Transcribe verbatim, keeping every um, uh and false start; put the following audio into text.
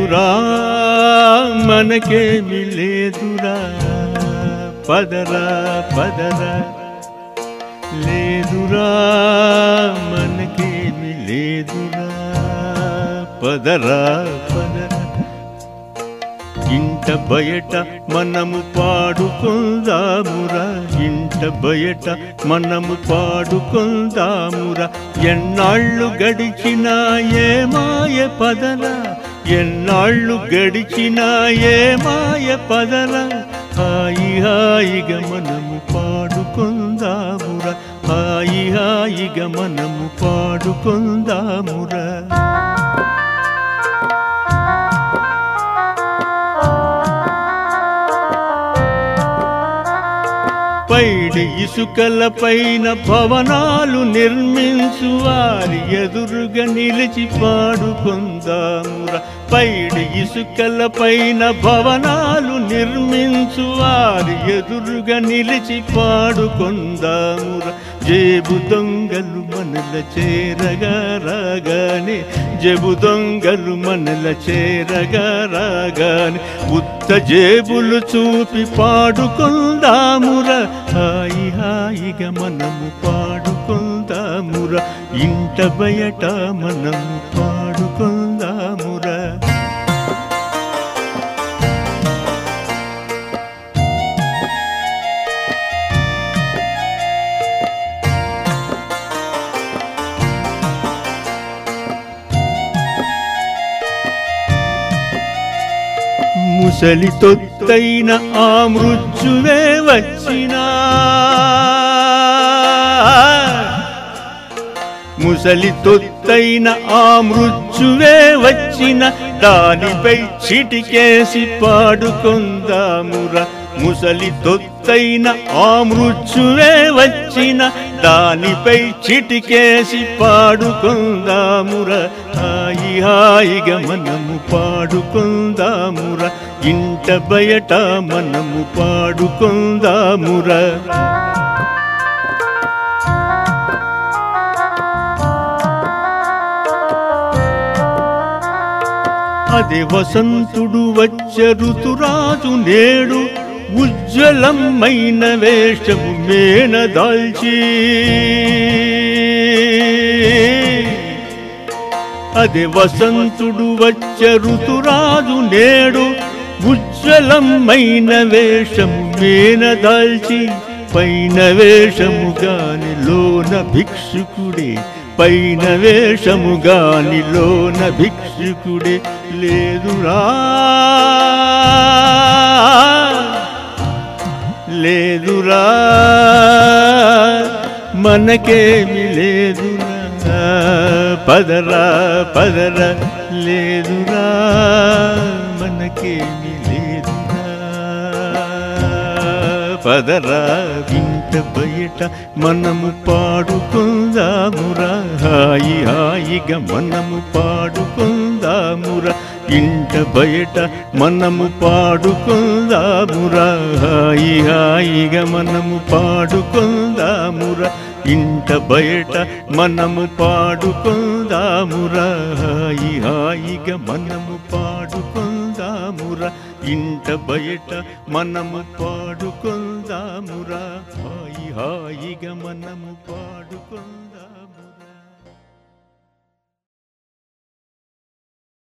లేదురా మనకేమి లేదురా పదరా పదరా లేదురా మనకేమి లేదురా పదరా పదరా ఇంట బయట మనము పాడుకుందామురా ఇంట బయట మనము పాడుకుందామురా ఎన్నాళ్ళు గడిచినా ఏ మాయ పదలా ఎన్నాళ్ళు గడిచినా ఏ మాయ పదలా హాయి హాయిగా మనము పాడుకుందామురా హాయి హాయిగా మనము పాడుకుందామురా పైడి ఇసుకల పైన భవనాలు నిర్మించు వారి ఎదురుగా నిలిచి పాడుకుందామురా పైడి ఇసుకల పైన భవనాలు నిర్మించు వారి ఎదురుగా నిలిచి పాడుకుందామురా జేబు దొంగలు మనల చేరగా రాగానే జేబు దొంగలు మనల చేరగా రాగానే ఉత్త జేబులు చూపి పాడుకుందామురా హాయి హాయిగా మనము పాడుకుందామురా ఇంట బయట మనము పాడుకుందామురా ముసలి తొత్తైన ఆ మృత్యువే వచ్చినా ముసలి తొత్తైన ఆ మృత్యువే వచ్చిన దానిపై చిటికేసి పాడుకుందామురా ముసలి తొత్తైన ఆ మృత్యువే వచ్చిన దానిపై చిటికేసి పాడుకుందామురా హాయి హాయిగా మనము పాడుకుందామురా ఇంట బయట మనము పాడుకుందామురా అదే వసంతుడు వచ్చే ఋతురాజు నేడు ఉజ్వలమైన వేషము మేనదాల్చి అదే వసంతుడు వచ్చే ఋతురాజు నేడు ఉజ్వలమైన వేషము మేనదాల్చి పైన వేషము గాని లోన భిక్షుకుడే పైన వేషము గాని లోన భిక్షుకుడే లేదురా లేదురా మనకేమి లేదురా పదరా పదరా లేదురా మనకేమి లేదురా పదరా ఇంట బయట మనము పాడుకుందామురా హాయి హాయిగా మనము పాడుకుందామురా ఇంట బయట మనము పాడుకుందామురా హాయి హాయిగా మనము పాడుకుందామురా ఇంట బయట మనము పాడుకుందామురా హాయి హాయిగా మనము పాడుకుందామురా ఇంట బయట మనము పాడుకుందామురా హాయి హాయిగా మనము పాడుకుందాము